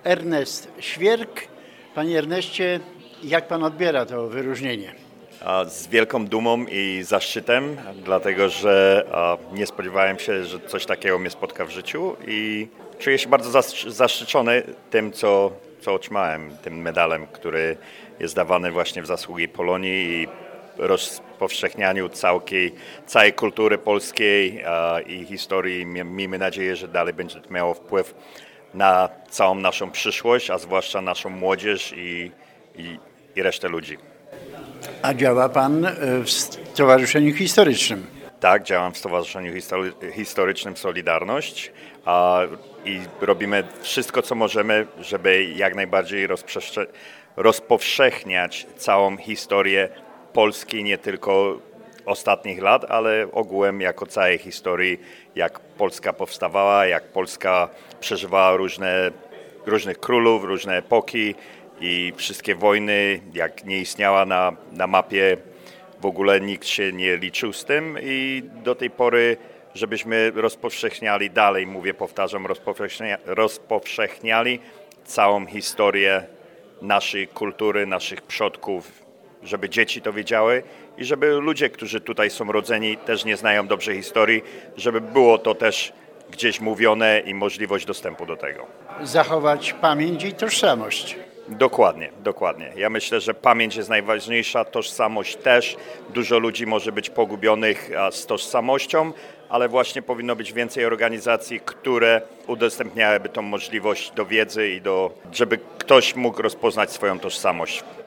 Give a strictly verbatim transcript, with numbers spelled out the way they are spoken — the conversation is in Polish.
Ernest Świerk. Panie Erneście, jak pan odbiera to wyróżnienie? Z wielką dumą i zaszczytem, dlatego że nie spodziewałem się, że coś takiego mnie spotka w życiu i czuję się bardzo zaszczycony tym, co, co otrzymałem, tym medalem, który jest dawany właśnie w zasługi Polonii i rozpowszechnianiu całej, całej kultury polskiej i historii. Miejmy nadzieję, że dalej będzie to miało wpływ na całą naszą przyszłość, a zwłaszcza naszą młodzież i, i, i resztę ludzi. A działa pan w Stowarzyszeniu Historycznym? Tak, działam w Stowarzyszeniu Historycznym Solidarność a, i robimy wszystko, co możemy, żeby jak najbardziej rozpowszechniać całą historię Polski, nie tylko ostatnich lat, ale ogółem jako całej historii, jak Polska powstawała, jak Polska przeżywała różne, różnych królów, różne epoki i wszystkie wojny, jak nie istniała na, na mapie, w ogóle nikt się nie liczył z tym i do tej pory, żebyśmy rozpowszechniali dalej, mówię, powtarzam, rozpowszechnia, rozpowszechniali całą historię naszej kultury, naszych przodków, żeby dzieci to wiedziały i żeby ludzie, którzy tutaj są rodzeni, też nie znają dobrze historii, żeby było to też gdzieś mówione i możliwość dostępu do tego. Zachować pamięć i tożsamość. Dokładnie, dokładnie. Ja myślę, że pamięć jest najważniejsza, tożsamość też. Dużo ludzi może być pogubionych z tożsamością, ale właśnie powinno być więcej organizacji, które udostępniałyby tą możliwość do wiedzy i do, żeby ktoś mógł rozpoznać swoją tożsamość.